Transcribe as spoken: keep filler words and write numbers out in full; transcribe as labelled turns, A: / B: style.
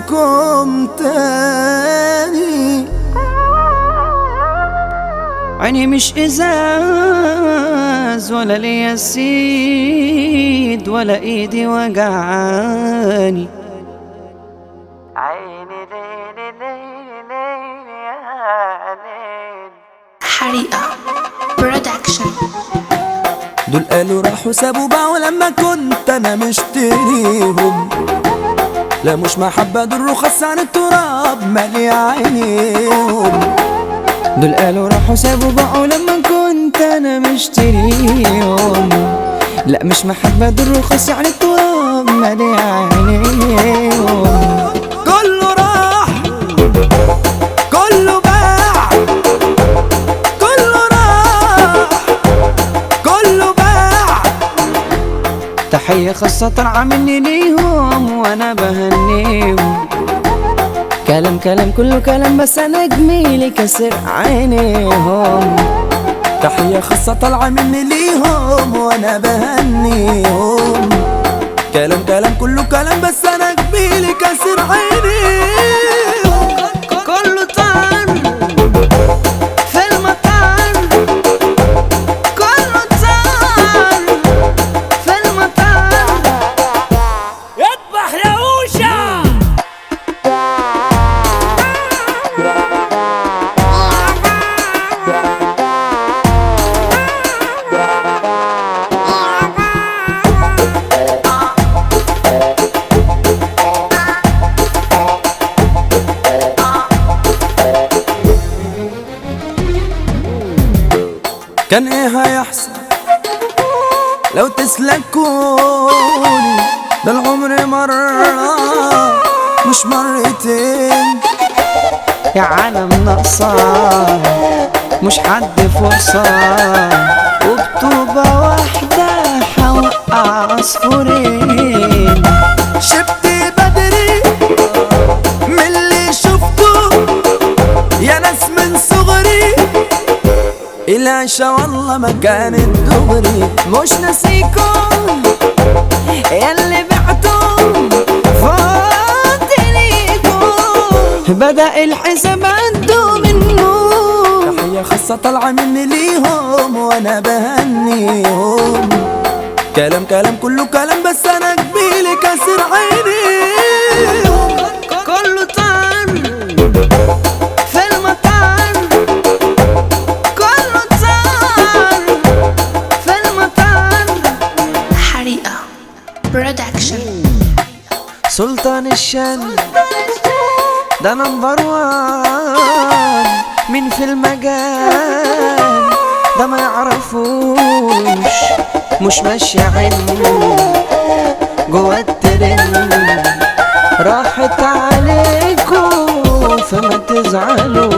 A: فيكم تاني.
B: عيني مش ازاز ولا ليا سيد ولا ايدي وجعاني.
C: عيني ليلي ليلي ليلي يا ليل.
D: حريقة برودكشن.
A: دول قالوا راحوا سابوا باعوا لما كنت انا مشتريهم. لا مش محبة، دول رخص عن التراب مالي عينيهم.
B: دول قالوا راحوا سابوا باعوا لما كنت انا مشتريهم. لا مش محبة، دول رخص عن التراب مالي عينيهم.
A: كله راح كله باع، كله راح كله باع.
B: تحية خاصة طالعة مني ليهم وانا بهنيهم. كلام كلام كله كلام بس انا جميلي كسر عينيهم.
A: تحية خاصة طالعة مني ليهم وانا بهنيهم. كلام كلام كله كلام بس انا جميلي كسر عينيهم.
B: كله طار في المطار، كله طار في المطار.
C: يذبح يا اوشا.
A: كان ايه هيحصل لو تسلكوني؟ ده العمر مرة مش مرتين.
B: يا عالم ناقصة مش حد فرصة، وبطوبة واحدة هوقع عصفورين.
A: شبت بدري من اللي شفته يا ناس من صغري. العشا والله ما كانت دغري.
B: مش ناسيكم ياللي بعتم فاضليكم، بدأ الحساب عنده منه.
A: تحية خاصة طالعة مني ليهم وانا بهنيهم. كلام كلام كله كلام بس انا جميلي كسر عينيهم.
B: كله طار في المطار، كله طار في المطار.
D: حريقة برودكشن.
B: سلطان الشن ده نمبر وان مين في المجال ده ما يعرفوش. مش ماشي عينه جوا الترند، راحت عليكم فما تزعلوا.